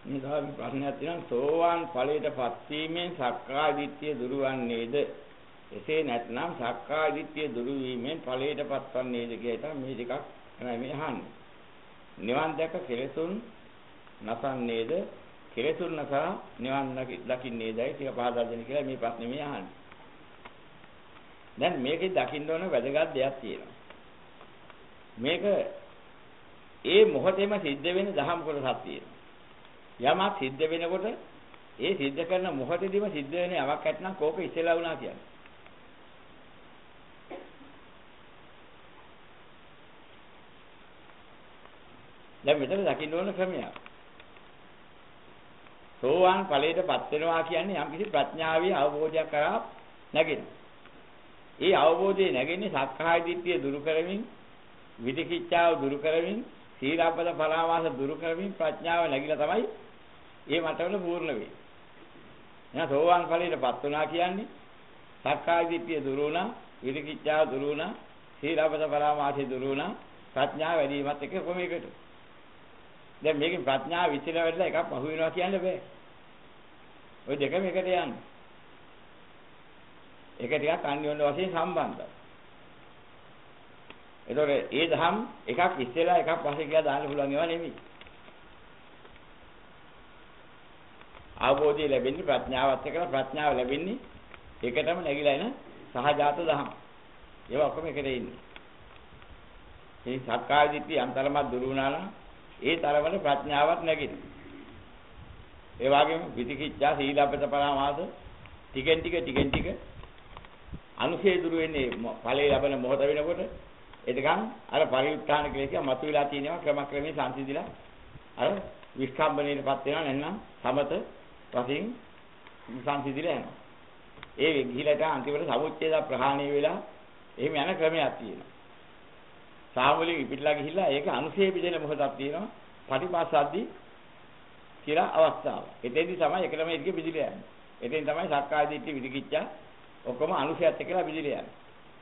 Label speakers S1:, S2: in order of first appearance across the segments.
S1: මේ තමයි ප්‍රශ්නයක් තියෙනවා සෝවාන් ඵලයටපත් වීමෙන් සක්කාය දිට්ඨිය දුරු වන්නේද? එසේ නැත්නම් සක්කාය දිට්ඨිය දුරු වීමෙන් ඵලයටපත් වන්නේද කියලා මේ ටිකක් තමයි මේ අහන්නේ. නිවන් දැක කෙලෙසුන් නසන්නේද? කෙලෙසුන් නසා නිවන් දකින්නේදයි කියලා පහදා දෙන්න කියලා මේ ප්‍රශ්නේ මේ අහන්නේ. දැන් මේකේ දකින්න ඕන වැදගත් දෙයක් තියෙනවා. මේක ඒ මොහොතේම සිද්ධ වෙන දහම් කොටසක් තියෙනවා. යමක් සිද්ධ වෙනකොට ඒ සිද්ධ කරන මොහොතේදීම සිද්ධ වෙන යමක් ඇත්නම් කෝක ඉස්සෙල්ලා වුණා කියන්නේ. දැන් මෙතන දකින්න ඕන ක්‍රමයක්. සෝවාන් ඵලයටපත් වෙනවා කියන්නේ යම්කිසි ප්‍රඥාවේ අවබෝධයක් කරා නැගෙන. ඒ අවබෝධය නැගෙන්නේ සක්කාය දිට්ඨිය දුරු කරමින්, විදිකිච්ඡාව දුරු කරමින්, සීලබ්බත පරාමාස දුරු කරමින් ප්‍රඥාව නැగిලා තමයි මේ මටවල පූර්ණ වෙන්නේ. එහෙනම් සෝවාන් ඵලයටපත් වුණා කියන්නේ සක්කාය දිට්ඨිය දුරු වුණා, විදිකිච්ඡාව දුරු වුණා, සීලබ්බත පරාමාසය දුරු වුණා, ප්‍රඥාව වැඩි වීමත් එක්ක කොහොමයකට. දැන් මේකෙන් ප්‍රඥාව විචල වෙලා එකක් පහු වෙනවා කියන්න බෑ. ওই දෙකම එකට යන්නේ. ඒක ටිකක් අන්‍යෝන්‍ය වශයෙන් සම්බන්ධයි. ඒතකොට ඒ දහම් එකක් ඉස්සෙල්ලා එකක් පස්සේ කියලා දාන්න පුළුවන් ඒවා නෙමෙයි. අවබෝධය ලැබෙන්නේ ප්‍රඥාවත් එක්කලා ප්‍රඥාව ලැබෙන්නේ ඒකටම නැగిලා එන සහජාත දහම්. ඒවා ඔක්කොම එකට ඉන්නේ. මේ සක්කාය දිට්ඨිය අන්තරමත් දුරු වුණා නම් ඒ තරමට ප්‍රඥාවක් නැගිටිනවා. ඒ වගේම විචිකිච්ඡා සීලබ්බත පරාමාස ටිකෙන් ටික අනුශේ දුරු වෙන්නේ ඵලයේ ලැබෙන මොහොත වෙනකොට එතකන් අර පරිඋත්ථාන ක්ලේශය මතුවලා තියෙනවා ක්‍රමක්‍රමයෙන් සංසිඳිලා අර විස්කම්බණයටපත් වෙනවා නැත්නම් සමත වශයෙන් සංසිඳිලා යනවා. ඒ ගිහිලට අන්තිමට සමුච්ඡේද ප්‍රහාණය වෙලා එහෙම යන ක්‍රමයක් තියෙනවා. සාමුලින් ඉපිටලා ගිහිල්ලා ඒක අනුශේ බෙදෙන මොහොතක් තියෙනවා පටිපස්සද්දී කියලා අවස්ථාව. එතෙන්දී තමයි එකම එකක බෙදිලා යන්නේ. එතෙන් තමයි සක්කාය දිට්ඨි විදිකිච්ඡා ඔක්කොම අනුශයත් එක්කලා බෙදිලා යන්නේ.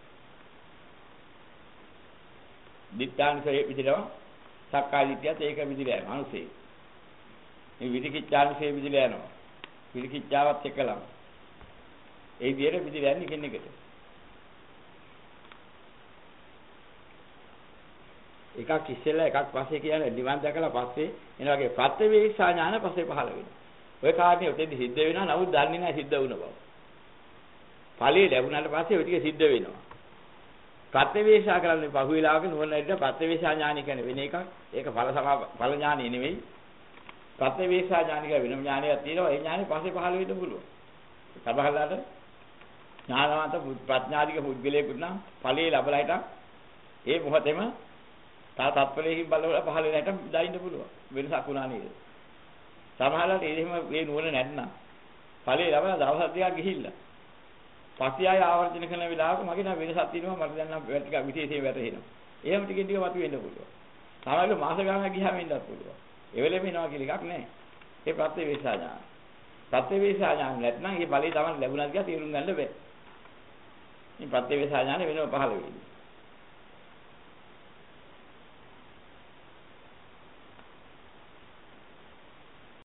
S1: දිට්ඨාංශයේ බෙදිනවා සක්කාය දිට්ඨියත් ඒක බෙදිලා යනවා අනුශේ. මේ විදිකිච්ඡාංශයේ බෙදිලා යනවා. විදිකිච්ඡාවත් එක්කලා. ඒ විදිහට බෙදිලා යන්නේ කෙනෙක් එකට. එකක් ඉස්සෙල්ලා එකක් පස්සේ කියන්නේ නිවන් දැකලා පස්සේ එන වගේ ප්‍රත්‍යවේක්ෂා ඥාන පස්සේ පහළ වෙනවා. ඔය කාරණේ උතෙන්දි සිද්ධ වෙනවා නමුත් දන්නේ නැහැ සිද්ධ වුණ බව. ඵලයේ ලැබුණාට පස්සේ ඔය ටික සිද්ධ වෙනවා. ප්‍රත්‍යවේක්ෂා කරන්නේ බහුව වෙලාවක නුවණට ප්‍රත්‍යවේක්ෂා ඥාන කියන්නේ වෙන එකක්. ඒක ඵල ඥානෙ නෙවෙයි. ප්‍රත්‍යවේක්ෂා ඥානික වෙනම ඥානයක් තියෙනවා. ඒ ඥානෙ පස්සේ පහළ වෙන්න පුළුවන්. සබහලාට ඥානවන්ත ප්‍රඥාධික පුද්ගලයෙකුට නම් ඵලයේ ලැබලා හිටන් ඒ මොහොතේම තත්පලයෙන් බලවලා පහළ වෙන හැට දකින්න පුළුවන්. වෙනසක් වුණා නේද? සමහරවිට එහෙම මේ නුවණ නැත්නම් ඵලයේ ලබන දවස් දෙකක් ගිහිල්ලා පස්සේ ආය ආවර්ජන කරන වෙලාවක මගේ නම් වෙනසක් තියෙනවා මට දැන් නම් ටිකක් විශේෂයෙන් වැටහෙනවා. එහෙම ටිකෙන් ටික මතුවෙන්න පුළුවන්. සමහරවිට මාස ගානක් ගියාම ඉන්නත් පුළුවන්. ඒ වෙලෙම එනවා කියලා එකක් නැහැ. ඒ ප්‍රත්‍යවේක්ෂා ඥාන. ප්‍රත්‍යවේක්ෂා ඥාන නැත්නම් මේ ඵලයේ තමයි ලැබුණා කියලා තේරුම් ගන්න බෑ. මේ ප්‍රත්‍යවේක්ෂා ඥාන වෙනම පහළ වෙන්නේ.